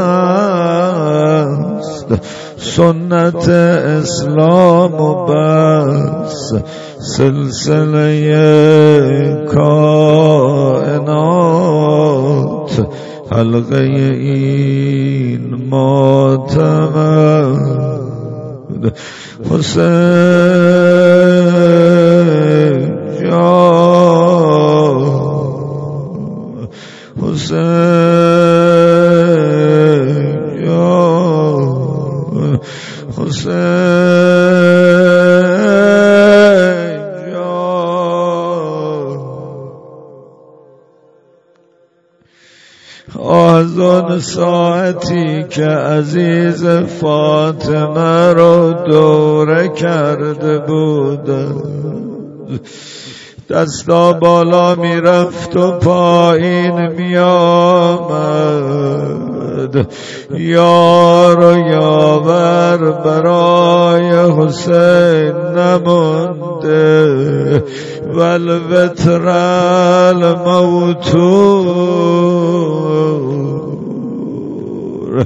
بست سنت اسلام و بس سلسله کائنات حلقه این معتمد. حسین جان حسین جان حسین جان. از آن ساعتی که عزیز فاطمه رو دوره کرده بودند، دستا بالا می رفت و پایین می آمد. یار و یاور برای حسین نمونده، والوتر الموتور.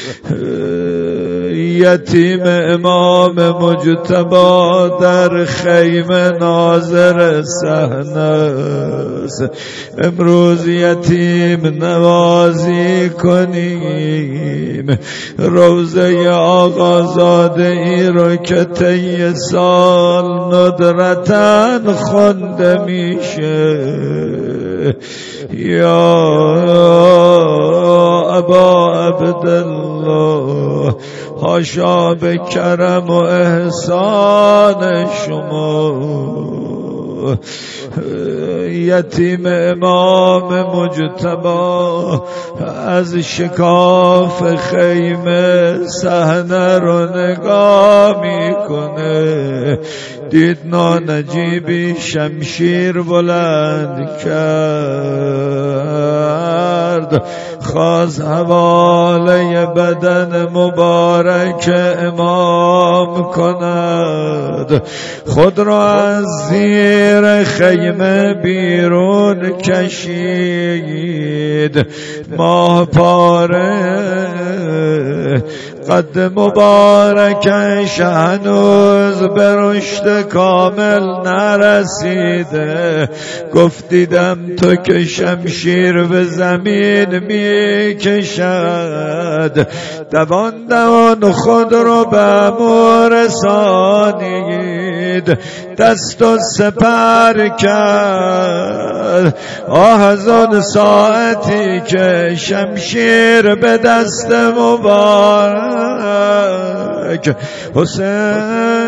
یتیم امام مجتبی در خیمه ناظر صحنه است. امروز یتیم نوازی کنیم، روضه آقازاده ای رو که طی سال ندرتن خونده میشه. یا ابا عبدالله، حاشا به کرم و احسان شما. یتیم امام مجتبی از شکاف خیمه صحنه رو نگاه میکنه، دید نانجیبی شمشیر بلند کرد، خواست حواله بدن مبارک امام کند. خود را از زیر خیمه بیرون کشید، ماه پاره قد مبارکش هنوز به رشد کامل نرسیده. گفت دیدم تو که شمشیر به زمین می کشد، دوان دوان خود رو به امور رسانید، دست و سپر کرد. آه از آن ساعتی که شمشیر به دست مبارک حسین